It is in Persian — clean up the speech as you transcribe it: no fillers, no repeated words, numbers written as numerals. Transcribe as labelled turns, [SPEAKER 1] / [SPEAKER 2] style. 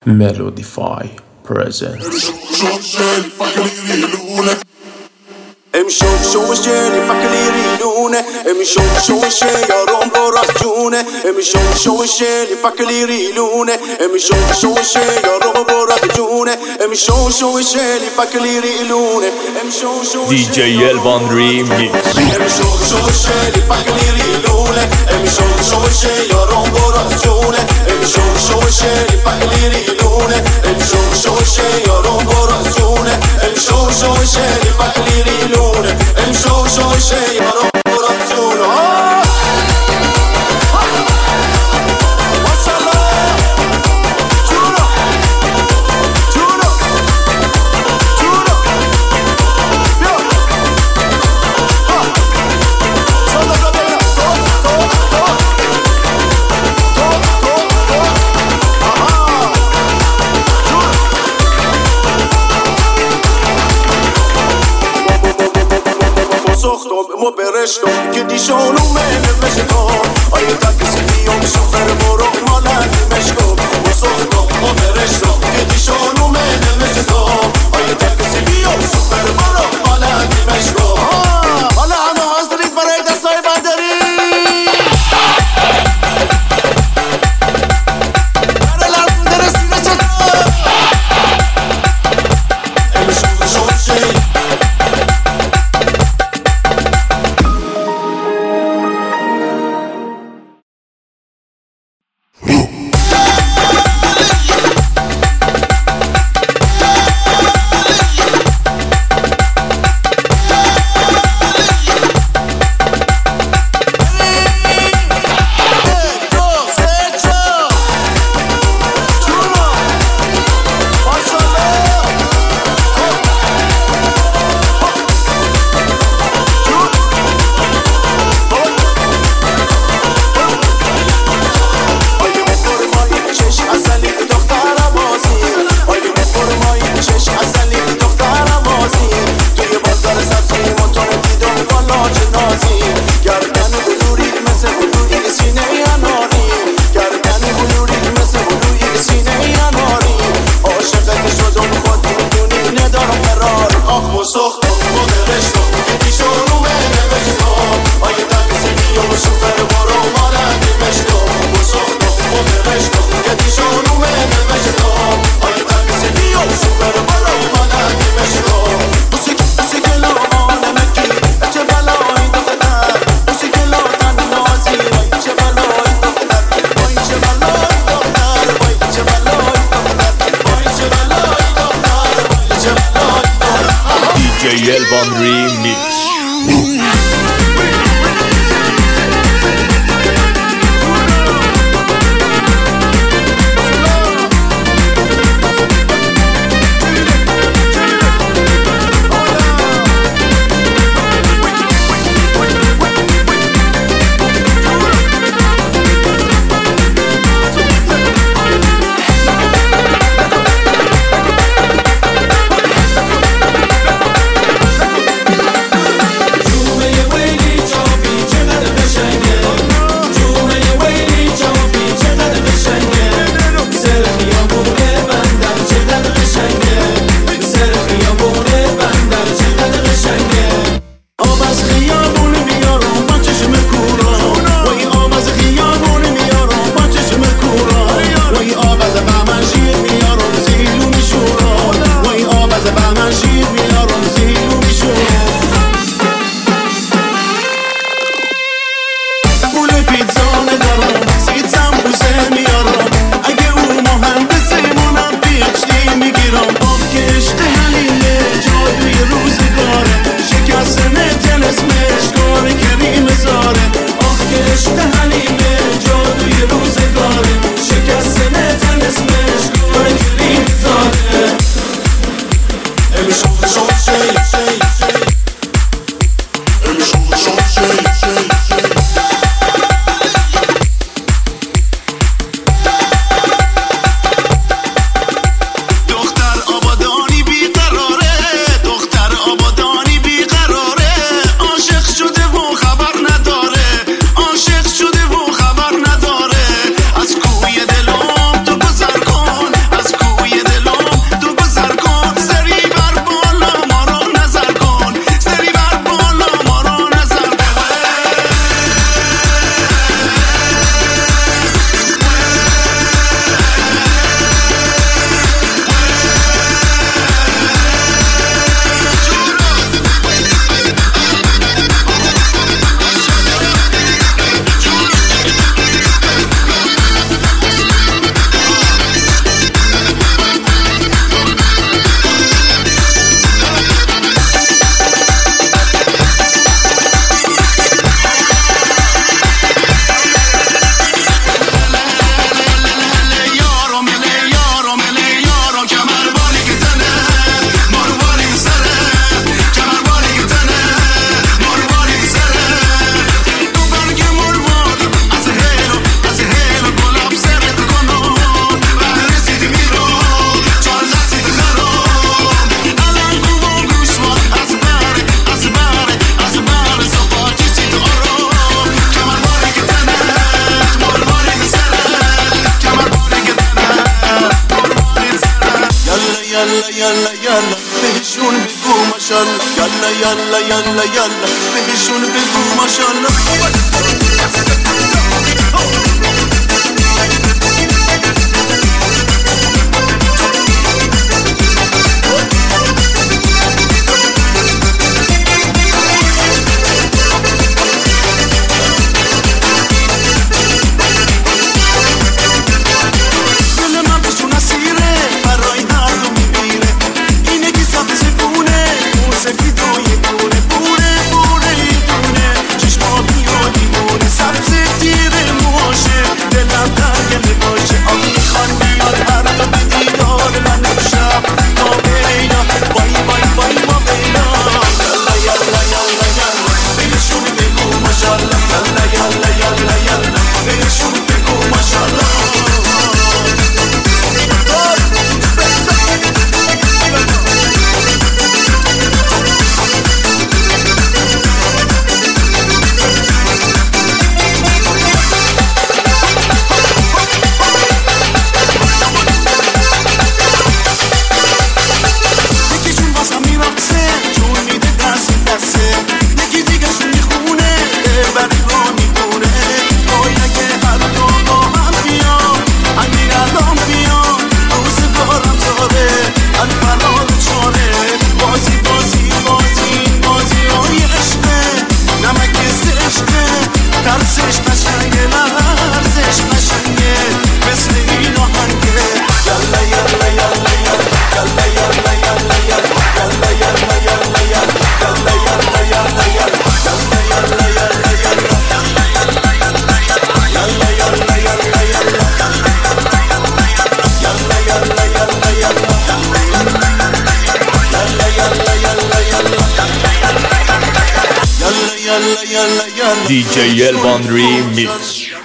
[SPEAKER 1] Melodify presents.
[SPEAKER 2] امشو شو شیلی فکری ریلونه امشو شو یارم براز جونه امشو شو شیلی فکری ریلونه امشو شو یارم براز جونه امشو شو شیلی فکری ریلونه امشو شو
[SPEAKER 1] DJ Elvan Remix.
[SPEAKER 2] امشو شو شیلی فکری ریلونه امشو شو یارم براز جونه امشو شو شیلی فکری ریلونه امشو شو یارم براز جونه امشو شو شیلی فکری ریلونه امشو شو یارم براز جونه ما برشتم که دیشانو منه مشکم آیه تکسی بیام شفر برو مالنی مشکم ما سختم ما برشتم که دیشانو منه مشکم آیه تکسی بیام شفر برو مالنی مشکم حالا همه حاضرید برای دستای بندری برای لرزون درستی نشد امشو شوشی
[SPEAKER 1] DJ Elvan Remix.
[SPEAKER 2] آرام لیارا کمر باری که تنه مرواری سره کمر باری که تنه مرواری سره تو برگ مرواری از هیرو گلاب سرت کنو وقت رسیدی میرو چار لحظید خراب الان گو و گوشوار از بر صفاتی سید آرام کمر باری که تنه مرواری سره کمر باری که تنه مرواری سره یالا بهشون بگو ماشالله یالا بهشون بگو ماشالله
[SPEAKER 1] DJ Elvan Remix.